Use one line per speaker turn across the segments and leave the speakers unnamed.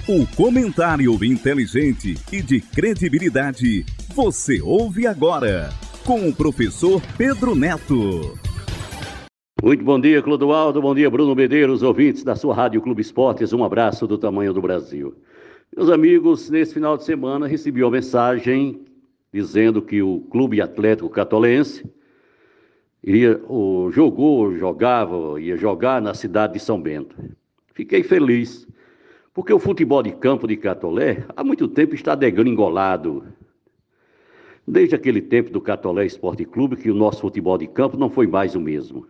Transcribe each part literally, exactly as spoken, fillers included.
O comentário inteligente e de credibilidade você ouve agora com o professor Pedro Neto.
Muito bom dia, Clodoaldo, bom dia, Bruno Medeiros, ouvintes da sua Rádio Clube Esportes, um abraço do tamanho do Brasil. Meus amigos, nesse final de semana recebi uma mensagem dizendo que o Clube Atlético Catolense iria, ou, jogou, jogava, ia jogar na cidade de São Bento. Fiquei feliz, porque o futebol de campo de Catolé há muito tempo está degringolado. Desde aquele tempo do Catolé Esporte Clube, que o nosso futebol de campo não foi mais o mesmo.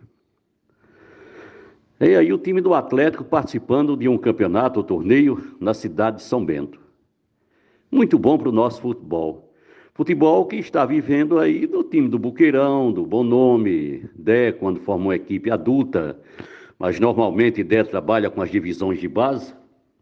E aí o time do Atlético participando de um campeonato ou torneio na cidade de São Bento. Muito bom para o nosso futebol. Futebol que está vivendo aí do time do Buqueirão, do Bom Nome, Dé, quando forma uma equipe adulta, mas normalmente Dé trabalha com as divisões de base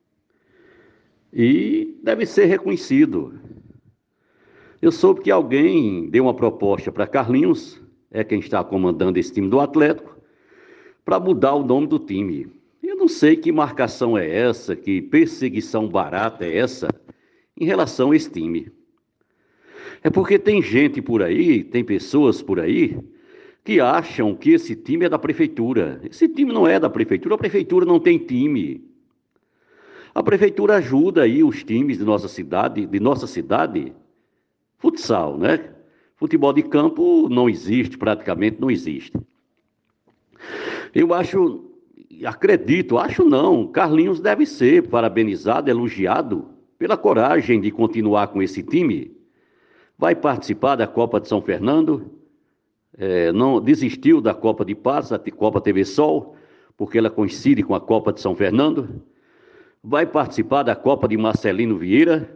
e deve ser reconhecido. Eu soube que alguém deu uma proposta para Carlinhos, é quem está comandando esse time do Atlético, para mudar o nome do time. Eu não sei que marcação é essa, que perseguição barata é essa em relação a esse time. É porque tem gente por aí, tem pessoas por aí, que acham que esse time é da prefeitura. Esse time não é da prefeitura, a prefeitura não tem time. A prefeitura ajuda aí os times de nossa cidade, de nossa cidade, futsal, né? Futebol de campo não existe, praticamente não existe. Eu acho, acredito, acho não, Carlinhos deve ser parabenizado, elogiado pela coragem de continuar com esse time. Vai participar da Copa de São Fernando, é, não desistiu da Copa de Patos, da Copa T V Sol, porque ela coincide com a Copa de São Fernando. Vai participar da Copa de Marcelino Vieira.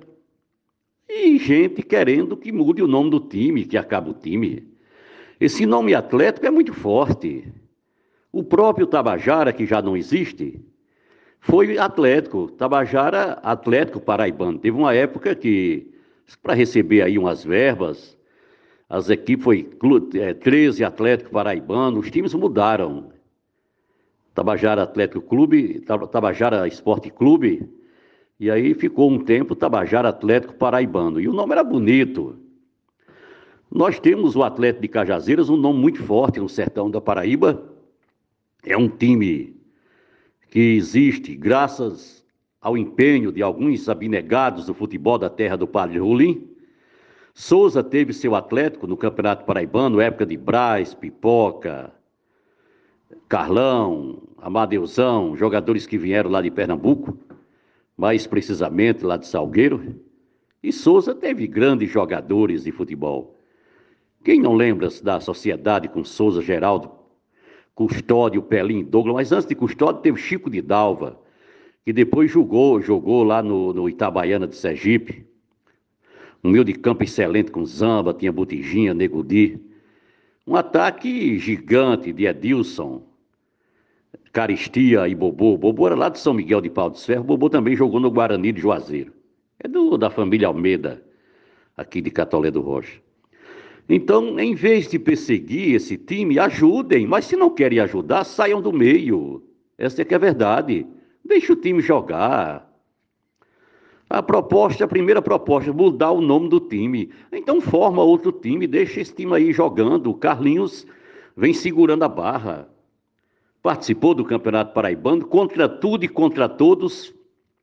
E gente querendo que mude o nome do time, que acabe o time. Esse nome Atlético é muito forte. O próprio Tabajara, que já não existe, foi Atlético. Tabajara, Atlético Paraibano. Teve uma época que, para receber aí umas verbas, as equipes foi é, treze Atlético Paraibano, os times mudaram. Tabajara Atlético Clube, Tabajara Esporte Clube, e aí ficou um tempo Tabajara Atlético Paraibano. E o nome era bonito. Nós temos o Atlético de Cajazeiras, um nome muito forte no sertão da Paraíba. É um time que existe graças ao empenho de alguns abnegados do futebol da terra do Padre Rolim. Souza teve seu Atlético no Campeonato Paraibano, época de Braz, Pipoca, Carlão, Amadeusão, jogadores que vieram lá de Pernambuco, mais precisamente lá de Salgueiro. E Souza teve grandes jogadores de futebol. Quem não lembra da sociedade com Souza, Geraldo, Custódio, Pelim, Douglas, mas antes de Custódio teve Chico de Dalva, que depois jogou, jogou lá no, no Itabaiana de Sergipe. Um meio de campo excelente com Zamba, tinha Botijinha, Negudi. Um ataque gigante de Edilson, Caristia e Bobô. Bobô era lá de São Miguel de Pau de Ferro. Bobô também jogou no Guarani de Juazeiro. É do, da família Almeida, aqui de Catolé do Rocha. Então, em vez de perseguir esse time, ajudem. Mas se não querem ajudar, saiam do meio. Essa é que é a verdade. Deixa o time jogar. A proposta, a primeira proposta, mudar o nome do time. Então forma outro time, deixa esse time aí jogando. O Carlinhos vem segurando a barra. Participou do Campeonato Paraibano, contra tudo e contra todos.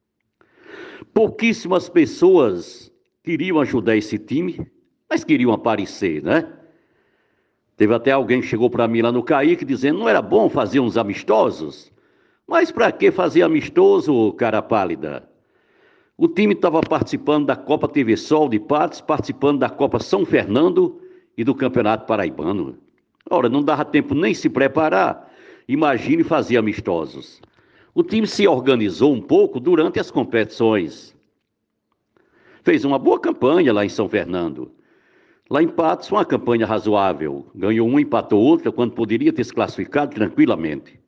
Pouquíssimas pessoas queriam ajudar esse time, mas queriam aparecer, né? Teve até alguém que chegou para mim lá no Caíque dizendo, não era bom fazer uns amistosos? Mas para que fazer amistoso, cara pálida? O time estava participando da Copa T V Sol de Patos, participando da Copa São Fernando e do Campeonato Paraibano. Ora, não dava tempo nem se preparar, imagine fazer amistosos. O time se organizou um pouco durante as competições. Fez uma boa campanha lá em São Fernando. Lá em Patos, uma campanha razoável. Ganhou um, empatou outra, quando poderia ter se classificado tranquilamente.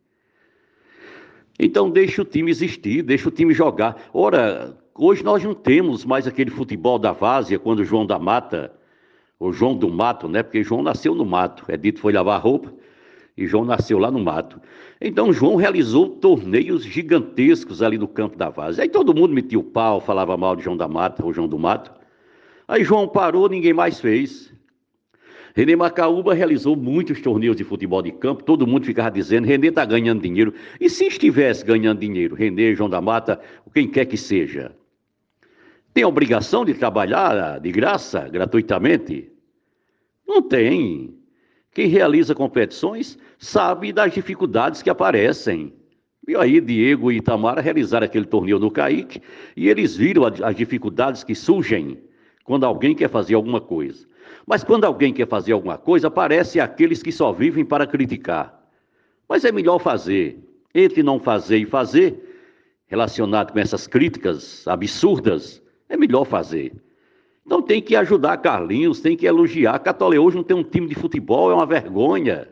Então deixa o time existir, deixa o time jogar. Ora, hoje nós não temos mais aquele futebol da várzea, quando o João da Mata, ou João do Mato, né? Porque João nasceu no mato, é dito foi lavar roupa. E João nasceu lá no mato. Então João realizou torneios gigantescos ali no campo da várzea. Aí todo mundo metia o pau, falava mal de João da Mata, ou João do Mato. Aí João parou, ninguém mais fez. René Macaúba realizou muitos torneios de futebol de campo, todo mundo ficava dizendo, René está ganhando dinheiro. E se estivesse ganhando dinheiro, René, João da Mata, quem quer que seja, tem a obrigação de trabalhar de graça, gratuitamente? Não tem. Quem realiza competições sabe das dificuldades que aparecem. E aí Diego e Itamara realizaram aquele torneio no Caique e eles viram as dificuldades que surgem quando alguém quer fazer alguma coisa. Mas quando alguém quer fazer alguma coisa, aparecem aqueles que só vivem para criticar. Mas é melhor fazer. Entre não fazer e fazer, relacionado com essas críticas absurdas, é melhor fazer. Então tem que ajudar Carlinhos, tem que elogiar. Catolé hoje não tem um time de futebol, é uma vergonha.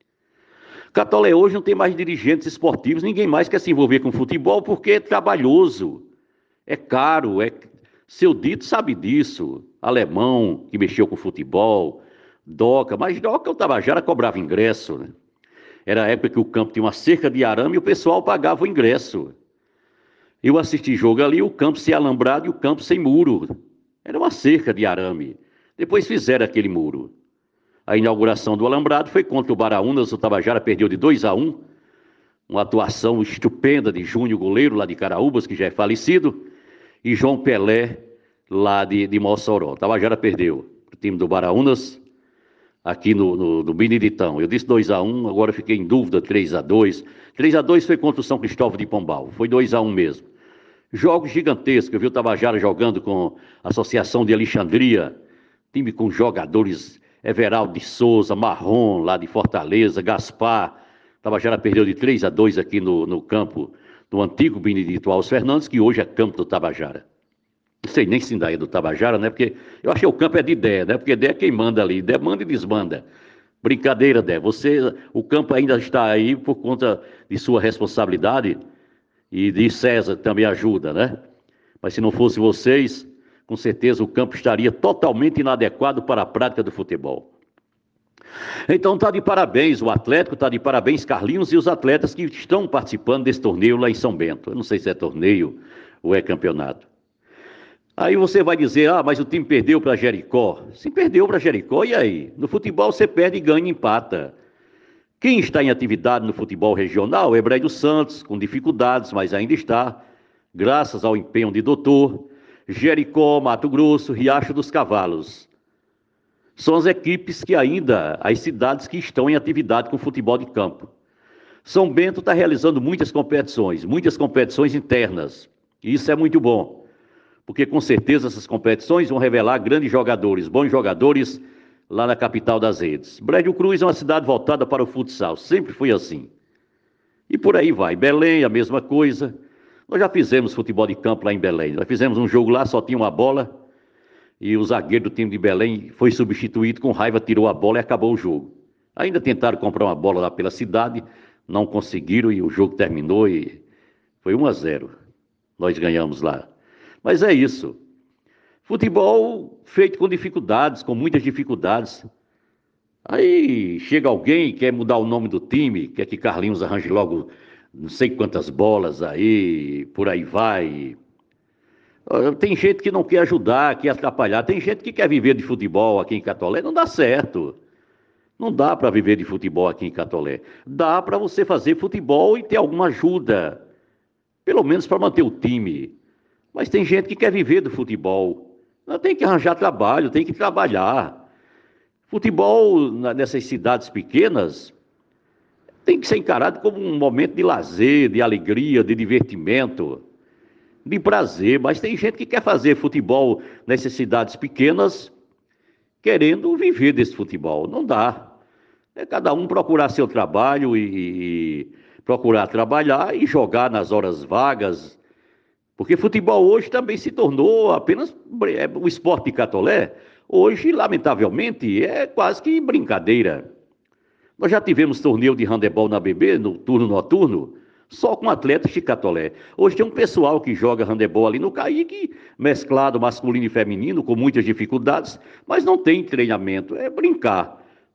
Catolé hoje não tem mais dirigentes esportivos, ninguém mais quer se envolver com futebol porque é trabalhoso, é caro, é... Seu Dito sabe disso, Alemão, que mexeu com futebol, Doca, mas Doca, o Tabajara cobrava ingresso, né? Era a época que o campo tinha uma cerca de arame e o pessoal pagava o ingresso. Eu assisti jogo ali, o campo sem alambrado e o campo sem muro. Era uma cerca de arame. Depois fizeram aquele muro. A inauguração do alambrado foi contra o Baraunas, o Tabajara perdeu de dois a um, uma atuação estupenda de Júnior, goleiro lá de Caraúbas, que já é falecido, e João Pelé, lá de, de Mossoró. O Tabajara perdeu o time do Baraunas, aqui no, no, no Beneditão. Eu disse dois a um, agora fiquei em dúvida, três a dois. três a dois foi contra o São Cristóvão de Pombal, foi dois a um mesmo. Jogos gigantescos, eu vi o Tabajara jogando com a Associação de Alexandria, time com jogadores, Everaldo de Souza, Marrom, lá de Fortaleza, Gaspar. O Tabajara perdeu de três a dois aqui no, no campo do antigo Benedito Alves Fernandes, que hoje é campo do Tabajara. Não sei nem se ainda é do Tabajara, né? Porque eu acho que o campo é de Dé, né? Porque Dé é quem manda ali. Dé manda e desmanda. Brincadeira, Dé. Você, o campo ainda está aí por conta de sua responsabilidade e de César que também ajuda, né? Mas se não fosse vocês, com certeza o campo estaria totalmente inadequado para a prática do futebol. Então está de parabéns o Atlético, está de parabéns Carlinhos e os atletas que estão participando desse torneio lá em São Bento. Eu não sei se é torneio ou é campeonato. Aí você vai dizer, ah, mas o time perdeu para Jericó. Se perdeu para Jericó, e aí? No futebol você perde, ganha e empata. Quem está em atividade no futebol regional é Brejo Santos, com dificuldades, mas ainda está, graças ao empenho de doutor, Jericó, Mato Grosso, Riacho dos Cavalos. São as equipes que ainda, as cidades que estão em atividade com futebol de campo. São Bento está realizando muitas competições, muitas competições internas. E isso é muito bom, porque com certeza essas competições vão revelar grandes jogadores, bons jogadores, lá na capital das redes. Brejo Cruz é uma cidade voltada para o futsal, sempre foi assim. E por aí vai. Belém, a mesma coisa. Nós já fizemos futebol de campo lá em Belém. Nós fizemos um jogo lá, só tinha uma bola, e o zagueiro do time de Belém foi substituído, com raiva tirou a bola e acabou o jogo. Ainda tentaram comprar uma bola lá pela cidade, não conseguiram e o jogo terminou e foi um a zero. Nós ganhamos lá. Mas é isso. Futebol feito com dificuldades, com muitas dificuldades. Aí chega alguém, quer mudar o nome do time, quer que Carlinhos arranje logo não sei quantas bolas aí, por aí vai. Tem gente que não quer ajudar, quer atrapalhar. Tem gente que quer viver de futebol aqui em Catolé. Não dá certo. Não dá para viver de futebol aqui em Catolé. Dá para você fazer futebol e ter alguma ajuda, pelo menos para manter o time. Mas tem gente que quer viver do futebol. Tem que arranjar trabalho, tem que trabalhar. Futebol nessas cidades pequenas tem que ser encarado como um momento de lazer, de alegria, de divertimento, de prazer. Mas tem gente que quer fazer futebol nessas cidades pequenas querendo viver desse futebol. Não dá. É cada um procurar seu trabalho e, e procurar trabalhar e jogar nas horas vagas. Porque futebol hoje também se tornou apenas o esporte de Catolé. Hoje, lamentavelmente, é quase que brincadeira. Nós já tivemos torneio de handebol na B B, no turno noturno, só com atletas de Catolé. Hoje tem um pessoal que joga handebol ali no Caique, mesclado masculino e feminino, com muitas dificuldades, mas não tem treinamento, é brincar.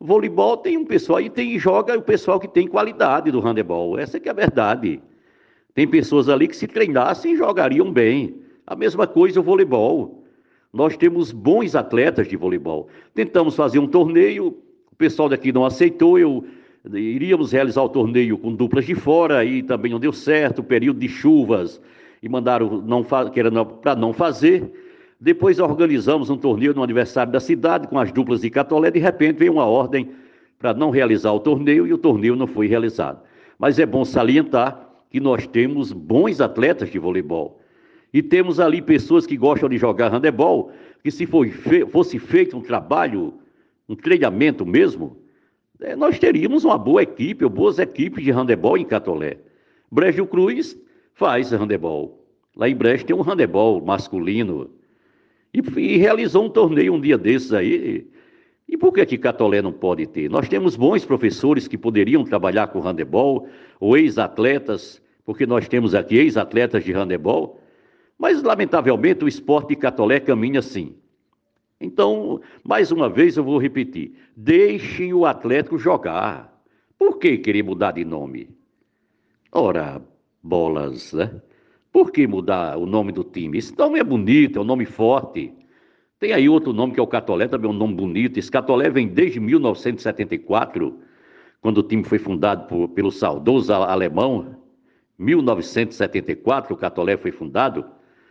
Voleibol tem um pessoal, e tem, joga o pessoal que tem qualidade do handebol, essa que é a verdade. Tem pessoas ali que se treinassem jogariam bem. A mesma coisa o voleibol. Nós temos bons atletas de voleibol. Tentamos fazer um torneio, o pessoal daqui não aceitou, eu iríamos realizar o torneio com duplas de fora e também não deu certo, período de chuvas, e mandaram não que era para não fazer. Depois organizamos um torneio no aniversário da cidade com as duplas de Catolé, de repente veio uma ordem para não realizar o torneio e o torneio não foi realizado. Mas é bom salientar que nós temos bons atletas de voleibol. E temos ali pessoas que gostam de jogar handebol, que se fosse feito um trabalho, um treinamento mesmo, nós teríamos uma boa equipe, ou boas equipes de handebol em Catolé. Brejo Cruz faz handebol. Lá em Brejo tem um handebol masculino. E, e realizou um torneio um dia desses aí. E por que que Catolé não pode ter? Nós temos bons professores que poderiam trabalhar com handebol, ou ex-atletas, porque nós temos aqui ex-atletas de handebol, mas lamentavelmente o esporte de Catolé caminha assim. Então, mais uma vez eu vou repetir, deixem o Atlético jogar. Por que querer mudar de nome? Ora, bolas, né? Por que mudar o nome do time? Esse nome é bonito, é um nome forte. Tem aí outro nome que é o Catolé, também é um nome bonito. Esse Catolé vem desde mil novecentos e setenta e quatro, quando o time foi fundado por, pelo saudoso alemão. mil novecentos e setenta e quatro, o Catolé foi fundado.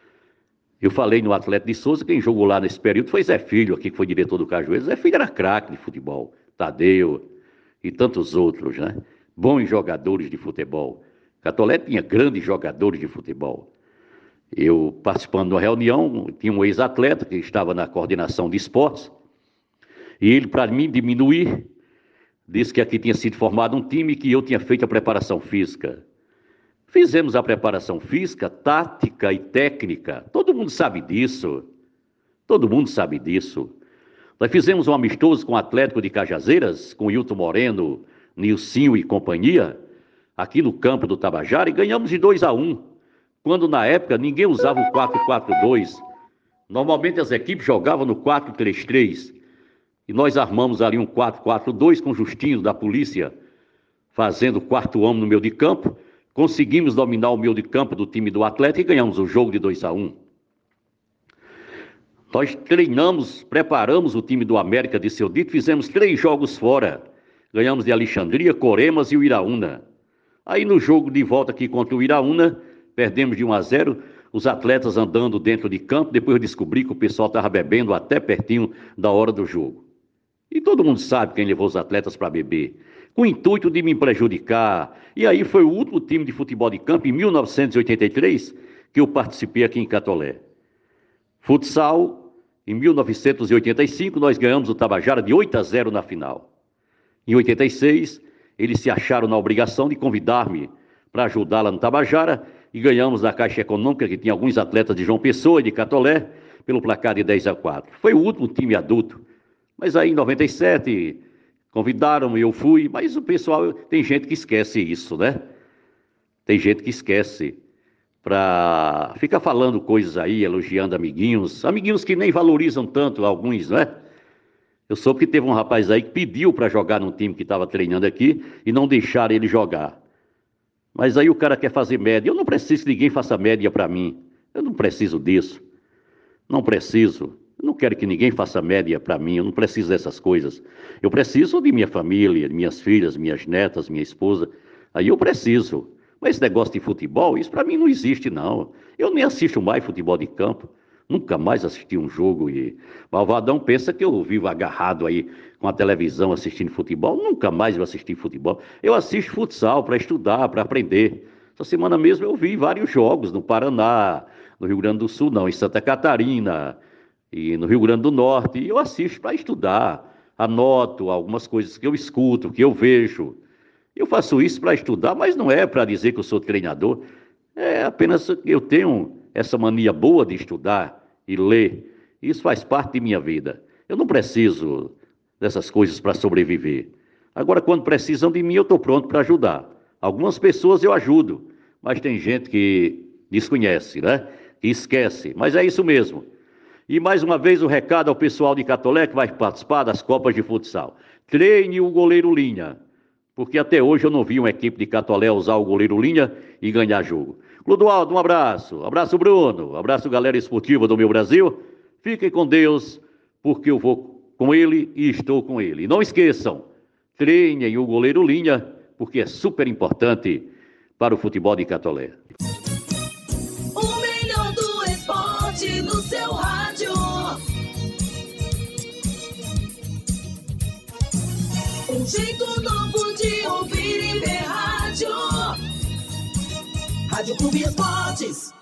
Eu falei no Atlético de Souza, quem jogou lá nesse período foi Zé Filho, aqui que foi diretor do Cajueiro. Zé Filho era craque de futebol, Tadeu e tantos outros, né? Bons jogadores de futebol. Catolé tinha grandes jogadores de futebol. Eu, participando de uma reunião, tinha um ex-atleta que estava na coordenação de esportes, e ele, para mim diminuir, disse que aqui tinha sido formado um time e que eu tinha feito a preparação física. Fizemos a preparação física, tática e técnica. Todo mundo sabe disso. Todo mundo sabe disso. Nós fizemos um amistoso com o Atlético de Cajazeiras, com Hilton Moreno, Nilcinho e companhia, aqui no campo do Tabajara, e ganhamos de dois a um, quando na época ninguém usava o quatro quatro dois. Normalmente as equipes jogavam no quatro três três, e nós armamos ali um quatro quatro dois com Justinho da polícia, fazendo o quarto homem no meio de campo. Conseguimos dominar o meio de campo do time do Atlético e ganhamos o jogo de dois a um. Nós treinamos, preparamos o time do América de Seu Dito, fizemos três jogos fora. Ganhamos de Alexandria, Coremas e o Iraúna. Aí no jogo de volta aqui contra o Iraúna, perdemos de um a zero, os atletas andando dentro de campo. Depois eu descobri que o pessoal estava bebendo até pertinho da hora do jogo. E todo mundo sabe quem levou os atletas para beber, com o intuito de me prejudicar. E aí foi o último time de futebol de campo, em mil novecentos e oitenta e três, que eu participei aqui em Catolé. Futsal, em mil novecentos e oitenta e cinco, nós ganhamos o Tabajara de oito a zero na final. Em oitenta e seis, eles se acharam na obrigação de convidar-me para ajudar lá no Tabajara, e ganhamos na Caixa Econômica, que tinha alguns atletas de João Pessoa e de Catolé, pelo placar de dez a quatro. Foi o último time adulto. Mas aí em noventa e sete... convidaram-me, eu fui, mas o pessoal, tem gente que esquece isso, né? Tem gente que esquece, para ficar falando coisas aí, elogiando amiguinhos, amiguinhos que nem valorizam tanto alguns, né? Eu soube que teve um rapaz aí que pediu para jogar num time que estava treinando aqui e não deixaram ele jogar. Mas aí o cara quer fazer média. Eu não preciso que ninguém faça média para mim. Eu não preciso disso. Não preciso. Eu não quero que ninguém faça média para mim, eu não preciso dessas coisas. Eu preciso de minha família, de minhas filhas, minhas netas, minha esposa. Aí eu preciso. Mas esse negócio de futebol, isso para mim não existe, não. Eu nem assisto mais futebol de campo. Nunca mais assisti um jogo. E Malvadão pensa que eu vivo agarrado aí com a televisão assistindo futebol. Nunca mais eu assisti futebol. Eu assisto futsal para estudar, para aprender. Essa semana mesmo eu vi vários jogos no Paraná, no Rio Grande do Sul, não, em Santa Catarina e no Rio Grande do Norte, e eu assisto para estudar, anoto algumas coisas que eu escuto, que eu vejo. Eu faço isso para estudar, mas não é para dizer que eu sou treinador, é apenas que eu tenho essa mania boa de estudar e ler. Isso faz parte de minha vida. Eu não preciso dessas coisas para sobreviver. Agora, quando precisam de mim, eu estou pronto para ajudar. Algumas pessoas eu ajudo, mas tem gente que desconhece, né? Que esquece, mas é isso mesmo. E mais uma vez o recado ao pessoal de Catolé que vai participar das Copas de Futsal. treine o goleiro Linha, porque até hoje eu não vi uma equipe de Catolé usar o goleiro Linha e ganhar jogo. Clodoaldo, um abraço. Abraço, Bruno. Abraço, galera esportiva do meu Brasil. Fiquem com Deus, porque eu vou com ele e estou com ele. E não esqueçam, treinem o goleiro Linha, porque é super importante para o futebol de Catolé.
O melhor do esporte no seu rádio. Um jeito novo de ouvir e ver rádio. Rádio Clube Esportes.